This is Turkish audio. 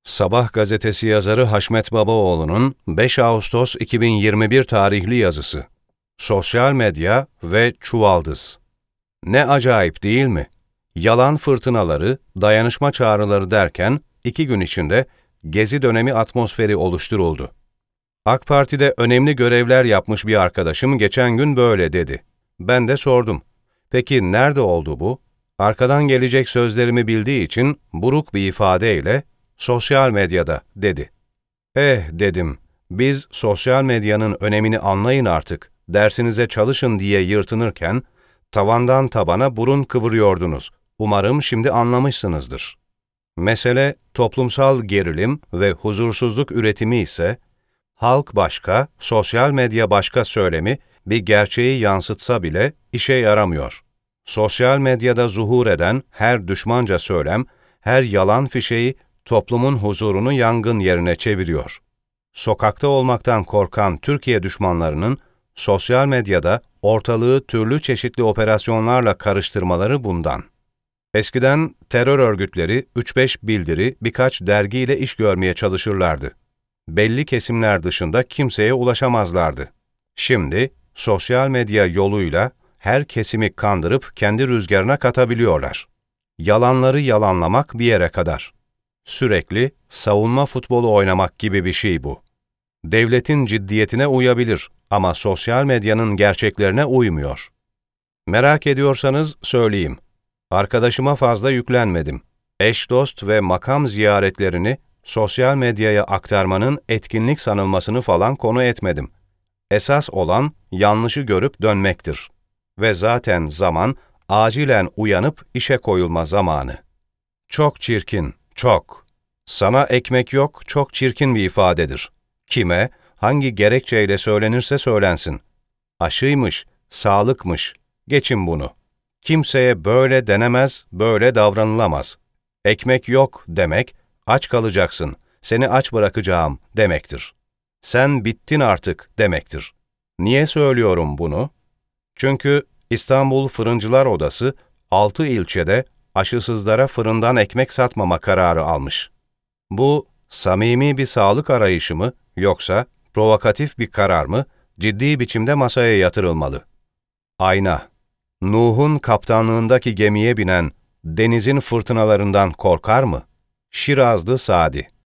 Sabah gazetesi yazarı Haşmet Babaoğlu'nun 5 Ağustos 2021 tarihli yazısı. Sosyal medya ve çuvaldız. Ne acayip değil mi? Yalan fırtınaları, dayanışma çağrıları derken 2 gün içinde Gezi dönemi atmosferi oluşturuldu. AK Parti'de önemli görevler yapmış bir arkadaşım geçen gün böyle dedi. Ben de sordum. Peki nerede oldu bu? Arkadan gelecek sözlerimi bildiği için buruk bir ifadeyle sosyal medyada dedi. Dedim, biz sosyal medyanın önemini anlayın artık, dersinize çalışın diye yırtınırken, tavandan tabana burun kıvırıyordunuz. Umarım şimdi anlamışsınızdır. Mesele toplumsal gerilim ve huzursuzluk üretimi ise, halk başka, sosyal medya başka söylemi bir gerçeği yansıtsa bile işe yaramıyor. Sosyal medyada zuhur eden her düşmanca söylem, her yalan fişeği toplumun huzurunu yangın yerine çeviriyor. Sokakta olmaktan korkan Türkiye düşmanlarının sosyal medyada ortalığı türlü çeşitli operasyonlarla karıştırmaları bundan. Eskiden terör örgütleri 3-5 bildiri, birkaç dergiyle iş görmeye çalışırlardı. Belli kesimler dışında kimseye ulaşamazlardı. Şimdi sosyal medya yoluyla her kesimi kandırıp kendi rüzgarına katabiliyorlar. Yalanları yalanlamak bir yere kadar. Sürekli savunma futbolu oynamak gibi bir şey bu. Devletin ciddiyetine uyabilir ama sosyal medyanın gerçeklerine uymuyor. Merak ediyorsanız söyleyeyim. Arkadaşıma fazla yüklenmedim. Eş, dost ve makam ziyaretlerini sosyal medyaya aktarmanın etkinlik sanılmasını falan konu etmedim. Esas olan yanlışı görüp dönmektir. Ve zaten zaman acilen uyanıp işe koyulma zamanı. Çok çirkin, çok. Sana ekmek yok, çok çirkin bir ifadedir. Kime, hangi gerekçeyle söylenirse söylensin. Aşıymış, sağlıkmış, geçin bunu. Kimseye böyle denemez, böyle davranılamaz. Ekmek yok demek, aç kalacaksın, seni aç bırakacağım demektir. Sen bittin artık demektir. Niye söylüyorum bunu? Çünkü İstanbul Fırıncılar Odası 6 ilçede aşısızlara fırından ekmek satmama kararı almış. Bu, samimi bir sağlık arayışı mı, yoksa provokatif bir karar mı, ciddi biçimde masaya yatırılmalı. Ayna. Nuh'un kaptanlığındaki gemiye binen denizin fırtınalarından korkar mı? Şirazlı Sadi.